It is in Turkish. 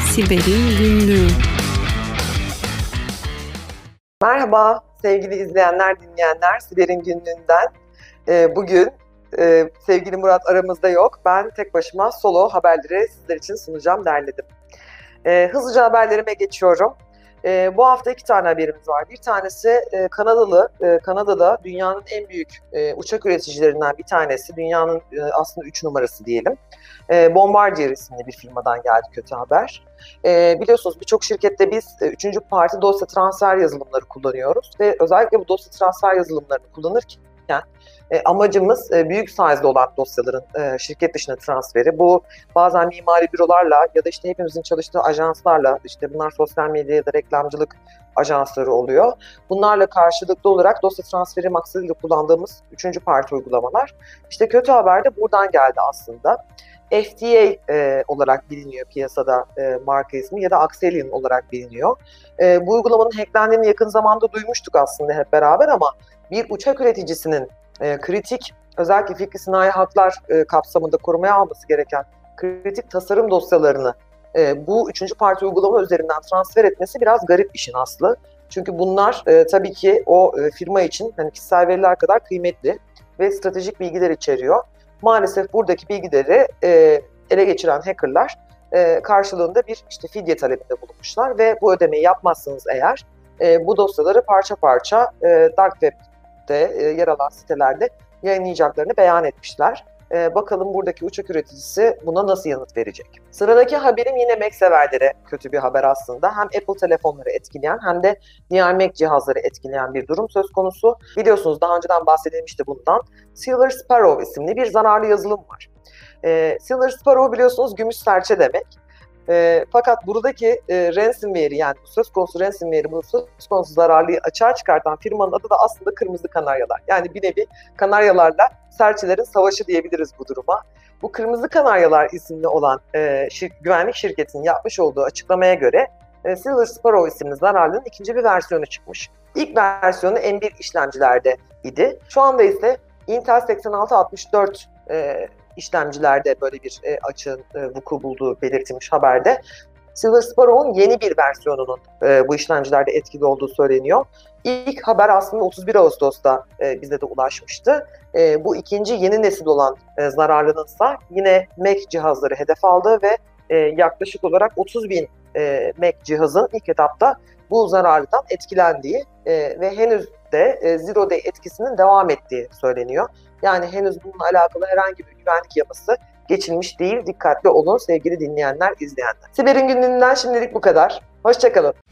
Siber'in Günlüğü. Merhaba sevgili izleyenler, dinleyenler. Siber'in Günlüğü'nden. Bugün sevgili Murat aramızda yok. Ben tek başıma solo haberleri sizler için sunacağım, derledim. Hızlıca haberlerime geçiyorum. Bu hafta 2 tane haberimiz var. Bir tanesi Kanada'da dünyanın en büyük uçak üreticilerinden bir tanesi. Dünyanın aslında 3 numarası diyelim. Bombardier isimli bir firmadan geldi kötü haber. Biliyorsunuz birçok şirkette biz 3. parti dosya transfer yazılımları kullanıyoruz ve özellikle bu dosya transfer yazılımlarını kullanırken amacımız büyük size'da olan dosyaların şirket dışına transferi. Bu bazen mimari bürolarla ya da işte hepimizin çalıştığı ajanslarla, işte bunlar sosyal medya ya da reklamcılık ajansları oluyor. Bunlarla karşılıklı olarak dosya transferi maksadıyla kullandığımız 3. parti uygulamalar. İşte kötü haber de buradan geldi aslında. FDA olarak biliniyor piyasada marka ismi ya da Axelium olarak biliniyor. Bu uygulamanın hacklendiğini yakın zamanda duymuştuk aslında hep beraber ama bir uçak üreticisinin kritik, özellikle fikri sinayi haklar kapsamında korumaya alması gereken kritik tasarım dosyalarını bu 3. parti uygulama üzerinden transfer etmesi biraz garip işin aslı. Çünkü bunlar tabii ki o firma için hani kişisel veriler kadar kıymetli ve stratejik bilgiler içeriyor. Maalesef buradaki bilgileri ele geçiren hackerlar karşılığında bir işte fidye talebinde bulunmuşlar ve bu ödemeyi yapmazsanız eğer bu dosyaları parça parça Dark Web'de yer alan sitelerde yayınlayacaklarını beyan etmişler. Bakalım buradaki uçak üreticisi buna nasıl yanıt verecek? Sıradaki haberim yine Mac severlere kötü bir haber aslında. Hem Apple telefonları etkileyen hem de diğer Mac cihazları etkileyen bir durum söz konusu. Biliyorsunuz daha önceden bahsedilmişti bundan. Silver Sparrow isimli bir zararlı yazılım var. Silver Sparrow biliyorsunuz gümüş serçe demek. Fakat buradaki ransomware'i, yani söz konusu ransomware'i, bu söz konusu zararlıyı açığa çıkartan firmanın adı da aslında Kırmızı Kanaryalar. Yani bir nevi Kanaryalarla serçelerin savaşı diyebiliriz bu duruma. Bu Kırmızı Kanaryalar isimli olan güvenlik şirketinin yapmış olduğu açıklamaya göre Silver Sparrow isimli zararlının ikinci bir versiyonu çıkmış. İlk versiyonu M1 işlemcilerde idi. Şu anda ise Intel 8664 işlemcilerde böyle bir açığın vuku bulduğu belirtilmiş haberde. Silver Sparrow'un yeni bir versiyonunun bu işlemcilerde etkili olduğu söyleniyor. İlk haber aslında 31 Ağustos'ta bize de ulaşmıştı. Bu ikinci yeni nesil olan zararlınınsa yine Mac cihazları hedef aldı ve yaklaşık olarak 30.000 Mac cihazın ilk etapta bu zararlıdan etkilendiği ve henüz de Zero Day etkisinin devam ettiği söyleniyor. Yani henüz bununla alakalı herhangi bir güvenlik yaması geçilmiş değil. Dikkatli olun sevgili dinleyenler, izleyenler. Siber'in Günlüğü'nden şimdilik bu kadar. Hoşça kalın.